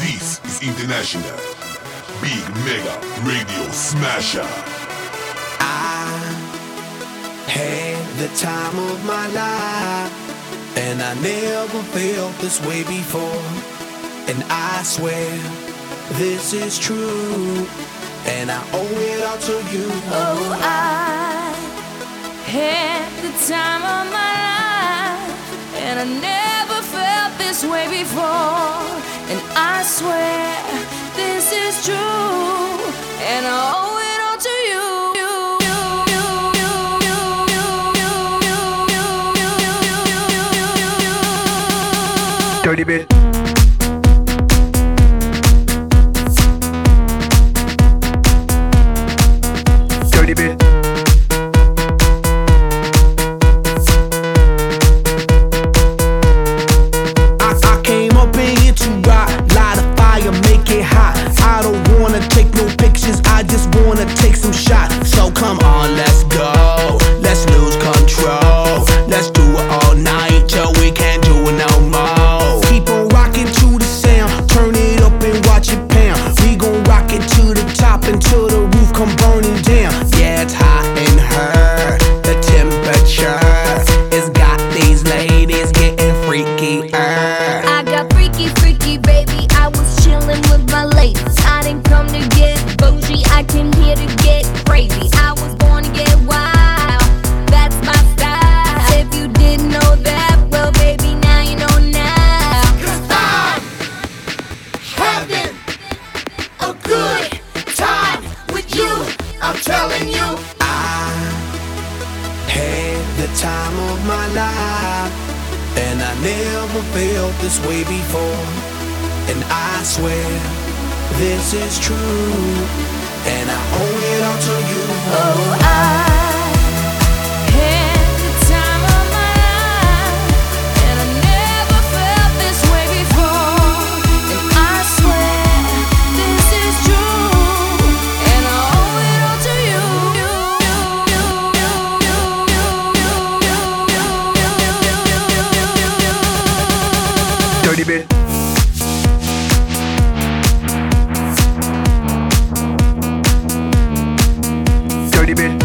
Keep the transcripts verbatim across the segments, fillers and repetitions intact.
This is International Big Mega Radio Smasher. I had the time of my life, and I never felt this way before. And I swear this is true, and I owe it all to you. Oh, I had the time of my life, and I never felt this way before. And I swear this is true, and I owe it all to you. Dirty bit. Dirty bit. I, I came up in here to rock, light a fire, make it hot. I don't wanna take no pictures, I just wanna take some shots. So come on, let's go, let's lose control. Let's do it all night till we can't do it no more. Keep on rocking to the sound, turn it up and watch it pound. We gon' rock it to the top until the roof come burning down. Yeah, it's hot in her, the temperature has got these ladies getting freaky. I got freaky, freaky, baby. I was chillin' with my ladies. I didn't come to get bougie, I came here to get crazy. I was born to get wild, that's my style. If you didn't know that, well, baby, now you know now. Cause I'm having a good time with you, I'm telling you. I had the time of my life, and I never felt this way before. And I swear this is true, and I owe it all to you. Oh, I had the time of my life, and I never felt this way before. And I swear this is true, and I owe it all to you. Dirty bit. Dirty bit.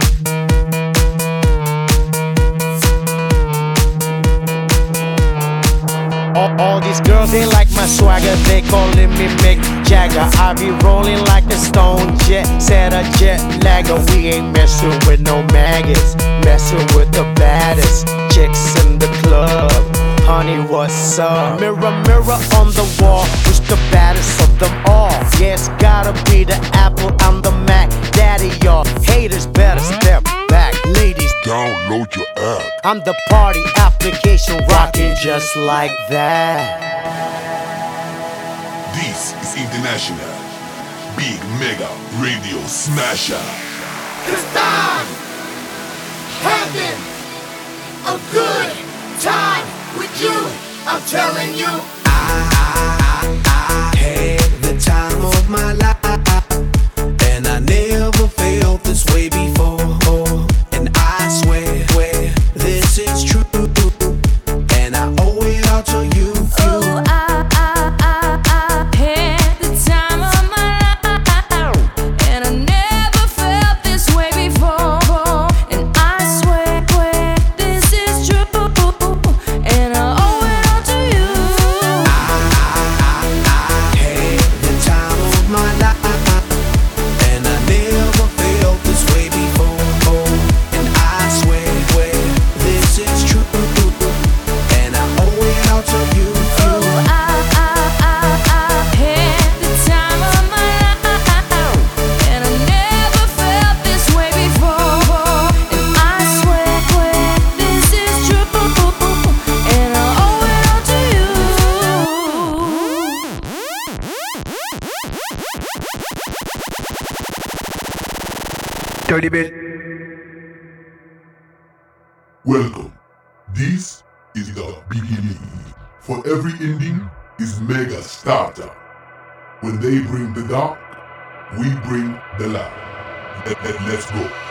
All, all these girls, they like my swagger, they calling me Mick Jagger. I be rolling like a stone jet, set a jet lagger. We ain't messing with no maggots, messing with the baddest chicks in the club. Honey, what's up? Mirror, mirror on the wall, who's the baddest of them all? Yeah, it's gotta be the Apple, I'm the Mac. Daddy, y'all haters better step back. Ladies, Download your app. I'm the party application rocking just like that. This is International Big Mega Radio Smasher. Cause I'm having a good time with you, I'm telling you. I, I, I had the time of my life, and I never felt this way before. And I swear, swear this is true, and I owe it all to you. Oh, I, I, I, I had the time of my life, and I never felt this way before. And I swear, swear this is true, and I owe it all to you. I, I had the time of my life, and I never felt this way before. And I swear, swear this is true, and I owe it all to you. Oh, I, I, I, I had the time of my life, and I never felt this way before. And I swear, swear this is true, and I owe it all to you. Dirty bit. Welcome. This is the beginning. For every ending is mega starter. When they bring the dark, we bring the light. Let, let, let's go.